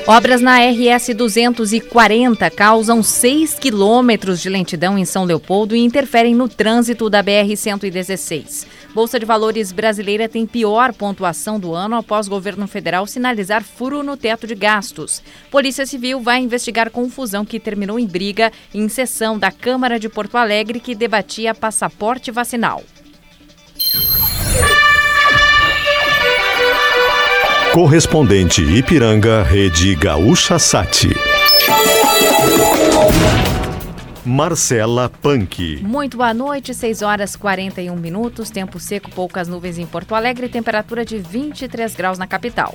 Obras na RS 240 causam 6 quilômetros de lentidão em São Leopoldo e interferem no trânsito da BR-116. Bolsa de Valores brasileira tem pior pontuação do ano após o governo federal sinalizar furo no teto de gastos. Polícia Civil vai investigar confusão que terminou em briga em sessão da Câmara de Porto Alegre que debatia passaporte vacinal. Correspondente Ipiranga, Rede Gaúcha Sat. Marcela Punk. Muito boa noite, 6h41, tempo seco, poucas nuvens em Porto Alegre, temperatura de 23 graus na capital.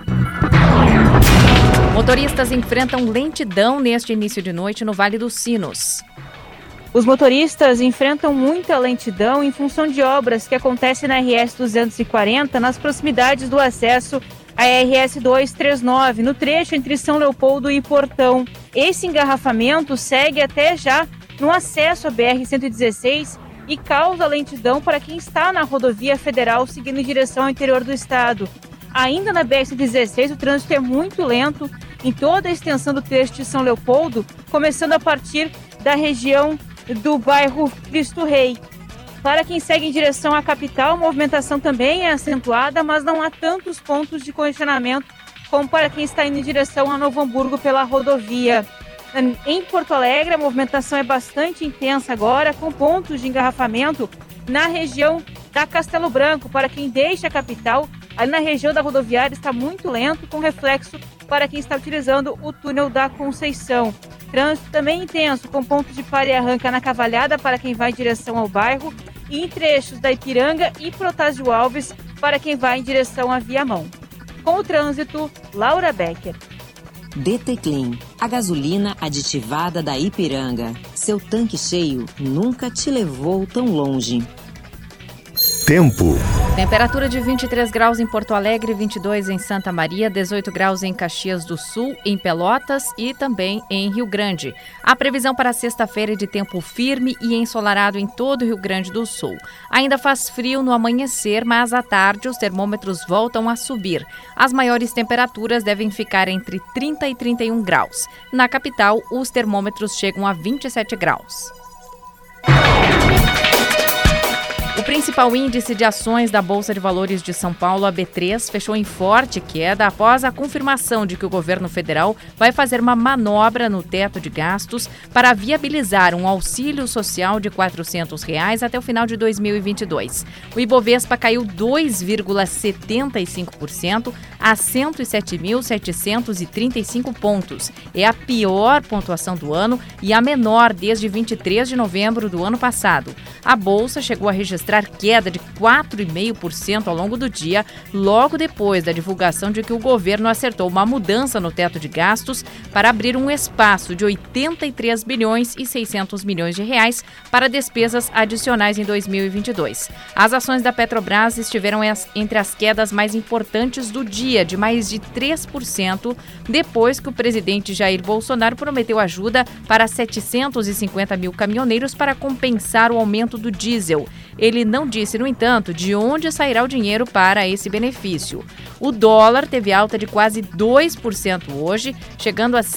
Motoristas enfrentam lentidão neste início de noite no Vale dos Sinos. Os motoristas enfrentam muita lentidão em função de obras que acontecem na RS 240 nas proximidades do acesso à RS 239, no trecho entre São Leopoldo e Portão. Esse engarrafamento segue até já no acesso à BR-116 e causa lentidão para quem está na rodovia federal seguindo em direção ao interior do estado. Ainda na BR-116, o trânsito é muito lento em toda a extensão do trecho de São Leopoldo, começando a partir da região do bairro Cristo Rei. Para quem segue em direção à capital, a movimentação também é acentuada, mas não há tantos pontos de congestionamento como para quem está indo em direção a Novo Hamburgo pela rodovia. Em Porto Alegre, a movimentação é bastante intensa agora, com pontos de engarrafamento na região da Castelo Branco. Para quem deixa a capital, ali na região da rodoviária está muito lento, com reflexo para quem está utilizando o túnel da Conceição. Trânsito também intenso, com pontos de para e arranca na Cavalhada para quem vai em direção ao bairro e em trechos da Ipiranga e Protásio Alves para quem vai em direção à Viamão. Com o trânsito, Laura Becker. DT Clean, a gasolina aditivada da Ipiranga. Seu tanque cheio nunca te levou tão longe. Tempo. Temperatura de 23 graus em Porto Alegre, 22 em Santa Maria, 18 graus em Caxias do Sul, em Pelotas e também em Rio Grande. A previsão para sexta-feira é de tempo firme e ensolarado em todo o Rio Grande do Sul. Ainda faz frio no amanhecer, mas à tarde os termômetros voltam a subir. As maiores temperaturas devem ficar entre 30 e 31 graus. Na capital, os termômetros chegam a 27 graus. O principal índice de ações da Bolsa de Valores de São Paulo, a B3, fechou em forte queda após a confirmação de que o governo federal vai fazer uma manobra no teto de gastos para viabilizar um auxílio social de R$ 400 até o final de 2022. O Ibovespa caiu 2,75% a 107.735 pontos. É a pior pontuação do ano e a menor desde 23 de novembro do ano passado. A Bolsa chegou a registrar queda de 4,5% ao longo do dia, logo depois da divulgação de que o governo acertou uma mudança no teto de gastos para abrir um espaço de 83 bilhões e 600 milhões de reais para despesas adicionais em 2022. As ações da Petrobras estiveram entre as quedas mais importantes do dia, de mais de 3%, depois que o presidente Jair Bolsonaro prometeu ajuda para 750 mil caminhoneiros para compensar o aumento do diesel. Ele não disse, no entanto, de onde sairá o dinheiro para esse benefício. O dólar teve alta de quase 2% hoje, chegando a R$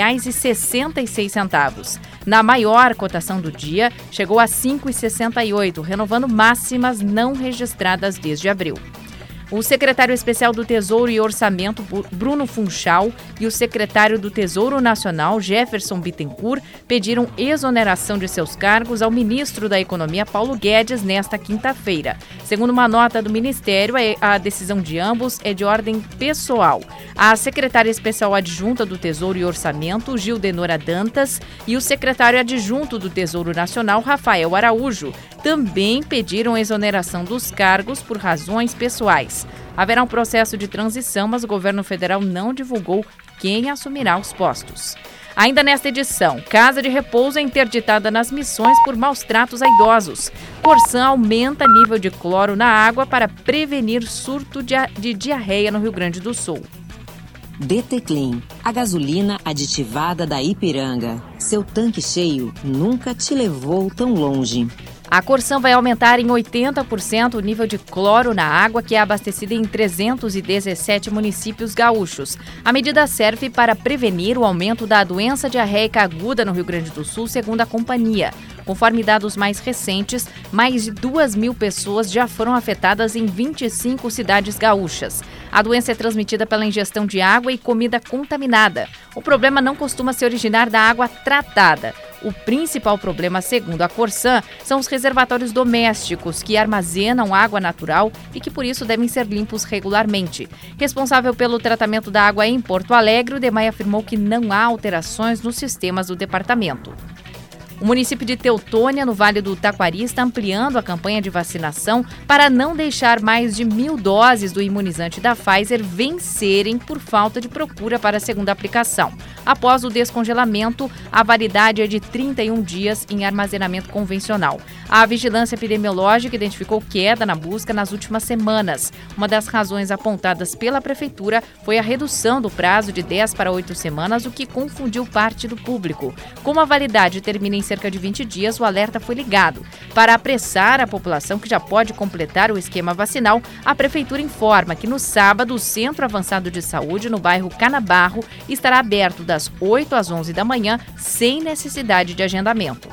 5,66. Na maior cotação do dia, chegou a R$ 5,68, renovando máximas não registradas desde abril. O secretário especial do Tesouro e Orçamento, Bruno Funchal, e o secretário do Tesouro Nacional, Jefferson Bittencourt, pediram exoneração de seus cargos ao ministro da Economia, Paulo Guedes, nesta quinta-feira. Segundo uma nota do Ministério, a decisão de ambos é de ordem pessoal. A secretária especial adjunta do Tesouro e Orçamento, Gildenora Dantas, e o secretário adjunto do Tesouro Nacional, Rafael Araújo, também pediram exoneração dos cargos por razões pessoais. Haverá um processo de transição, mas o governo federal não divulgou quem assumirá os postos. Ainda nesta edição, casa de repouso é interditada nas Missões por maus tratos a idosos. Corsã aumenta nível de cloro na água para prevenir surto de diarreia no Rio Grande do Sul. DT Clean, a gasolina aditivada da Ipiranga. Seu tanque cheio nunca te levou tão longe. A Corsan vai aumentar em 80% o nível de cloro na água que é abastecida em 317 municípios gaúchos. A medida serve para prevenir o aumento da doença diarreica aguda no Rio Grande do Sul, segundo a companhia. Conforme dados mais recentes, mais de 2.000 pessoas já foram afetadas em 25 cidades gaúchas. A doença é transmitida pela ingestão de água e comida contaminada. O problema não costuma se originar da água tratada. O principal problema, segundo a Corsan, são os reservatórios domésticos que armazenam água natural e que, por isso, devem ser limpos regularmente. Responsável pelo tratamento da água em Porto Alegre, o DEMAI afirmou que não há alterações nos sistemas do departamento. O município de Teutônia, no Vale do Taquari, está ampliando a campanha de vacinação para não deixar mais de 1.000 doses do imunizante da Pfizer vencerem por falta de procura para a segunda aplicação. Após o descongelamento, a validade é de 31 dias em armazenamento convencional. A vigilância epidemiológica identificou queda na busca nas últimas semanas. Uma das razões apontadas pela Prefeitura foi a redução do prazo de 10 para 8 semanas, o que confundiu parte do público. Como a validade termina em cerca de 20 dias, o alerta foi ligado. Para apressar a população que já pode completar o esquema vacinal, a Prefeitura informa que no sábado o Centro Avançado de Saúde, no bairro Canabarro, estará aberto das 8 às 11 da manhã, sem necessidade de agendamento.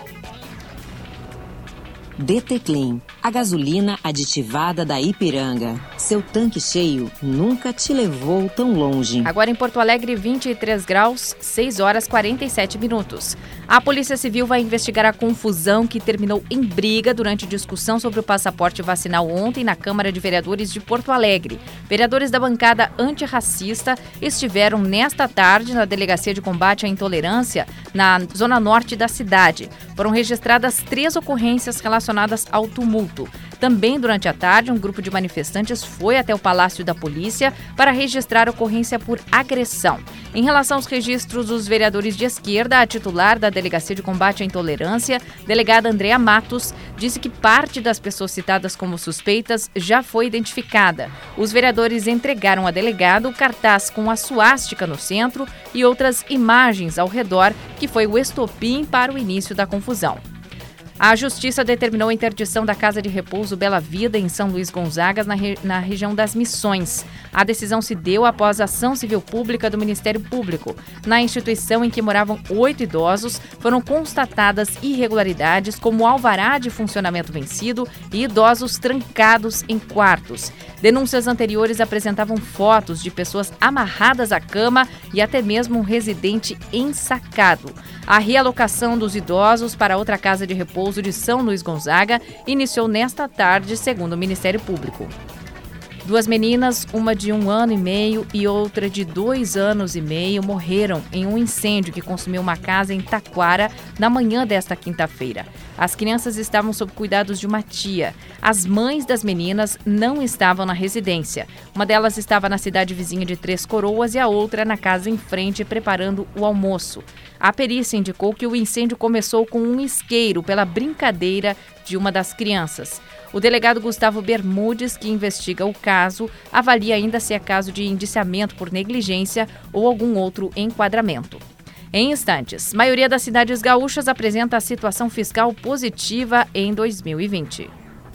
DT Clean, a gasolina aditivada da Ipiranga. Seu tanque cheio nunca te levou tão longe. Agora em Porto Alegre, 23 graus, 6 horas 47 minutos. A Polícia Civil vai investigar a confusão que terminou em briga durante discussão sobre o passaporte vacinal ontem na Câmara de Vereadores de Porto Alegre. Vereadores da bancada antirracista estiveram nesta tarde na Delegacia de Combate à Intolerância, na zona norte da cidade. Foram registradas 3 ocorrências relacionadas ao tumulto. Também durante a tarde, um grupo de manifestantes foi até o Palácio da Polícia para registrar ocorrência por agressão. Em relação aos registros dos vereadores de esquerda, a titular da Delegacia de Combate à Intolerância, delegada Andrea Matos, disse que parte das pessoas citadas como suspeitas já foi identificada. Os vereadores entregaram a delegado o cartaz com a suástica no centro e outras imagens ao redor, que foi o estopim para o início da confusão. A Justiça determinou a interdição da Casa de Repouso Bela Vida, em São Luís Gonzaga, na região das Missões. A decisão se deu após a ação civil pública do Ministério Público. Na instituição, em que moravam 8 idosos, foram constatadas irregularidades como alvará de funcionamento vencido e idosos trancados em quartos. Denúncias anteriores apresentavam fotos de pessoas amarradas à cama e até mesmo um residente ensacado. A realocação dos idosos para outra casa de repouso de São Luís Gonzaga iniciou nesta tarde, segundo o Ministério Público. 2 meninas, uma de 1 ano e meio e outra de 2 anos e meio, morreram em um incêndio que consumiu uma casa em Taquara na manhã desta quinta-feira. As crianças estavam sob cuidados de uma tia. As mães das meninas não estavam na residência. Uma delas estava na cidade vizinha de Três Coroas e a outra na casa em frente preparando o almoço. A perícia indicou que o incêndio começou com um isqueiro pela brincadeira de uma das crianças. O delegado Gustavo Bermudes, que investiga o caso, avalia ainda se é caso de indiciamento por negligência ou algum outro enquadramento. Em instantes, a maioria das cidades gaúchas apresenta a situação fiscal positiva em 2020.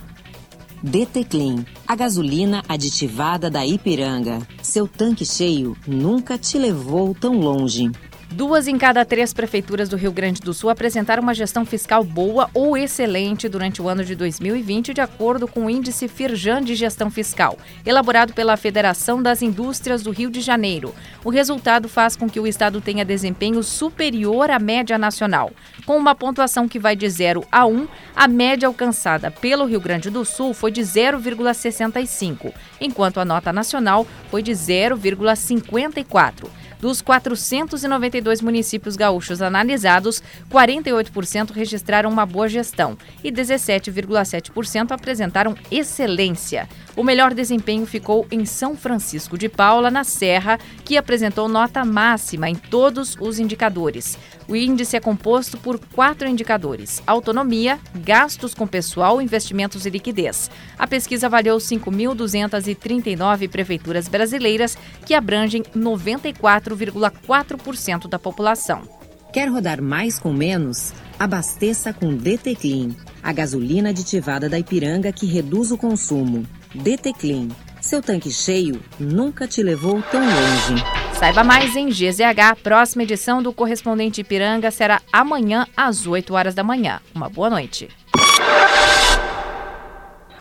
DT Clean, a gasolina aditivada da Ipiranga. Seu tanque cheio nunca te levou tão longe. 2 em cada 3 prefeituras do Rio Grande do Sul apresentaram uma gestão fiscal boa ou excelente durante o ano de 2020, de acordo com o índice Firjan de gestão fiscal, elaborado pela Federação das Indústrias do Rio de Janeiro. O resultado faz com que o estado tenha desempenho superior à média nacional. Com uma pontuação que vai de 0 a 1, a média alcançada pelo Rio Grande do Sul foi de 0,65, enquanto a nota nacional foi de 0,54. Dos 492 municípios gaúchos analisados, 48% registraram uma boa gestão e 17,7% apresentaram excelência. O melhor desempenho ficou em São Francisco de Paula, na Serra, que apresentou nota máxima em todos os indicadores. O índice é composto por 4 indicadores: autonomia, gastos com pessoal, investimentos e liquidez. A pesquisa avaliou 5.239 prefeituras brasileiras, que abrangem 94,4% da população. Quer rodar mais com menos? Abasteça com DT Clean. a gasolina aditivada da Ipiranga que reduz o consumo. DT Clean, seu tanque cheio nunca te levou tão longe. Saiba mais em GZH. Próxima edição do Correspondente Ipiranga será amanhã às 8 horas da manhã. Uma boa noite.